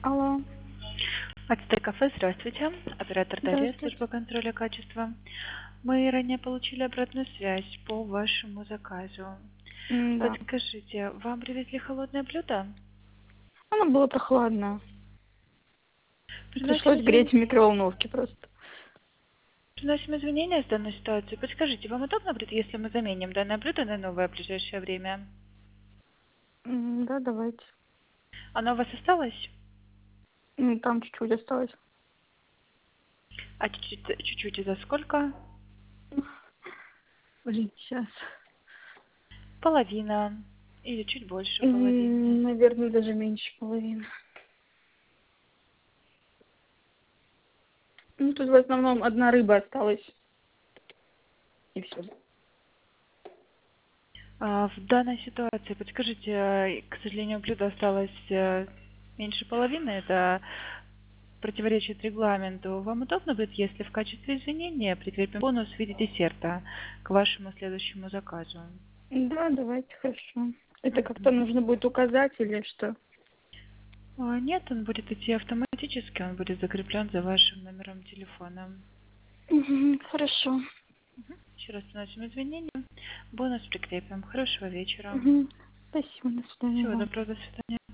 Алло, Ацтек кафе, здравствуйте. Оператор Дарья, здравствуйте. служба контроля качества. Мы ранее получили обратную связь по вашему заказу. Да. Подскажите, вам привезли холодное блюдо? Оно было прохладное. Приносим Пришлось греть в извинения. микроволновке просто. Приносим извинения с данной ситуацией. Подскажите, вам удобно будет, если мы заменим данное блюдо на новое в ближайшее время? Да, давайте. Оно у вас осталось? Там чуть-чуть осталось. А чуть-чуть за сколько? Блин, сейчас. Половина. Или чуть больше половины. Наверное, даже меньше половины. Тут в основном одна рыба осталась. И все. В данной ситуации, подскажите, к сожалению, блюдо осталось меньше половины, это противоречит регламенту. Вам удобно будет, если в качестве извинения прикрепим бонус в виде десерта к вашему следующему заказу? Да, давайте, хорошо. Это как-то Мгм. нужно будет указать или что? Нет, он будет идти автоматически, он будет закреплен за вашим номером телефона. Хорошо. Еще раз приносим извинения. Бонус прикрепим. Хорошего вечера. Спасибо, до свидания Всего вам. доброго, до свидания.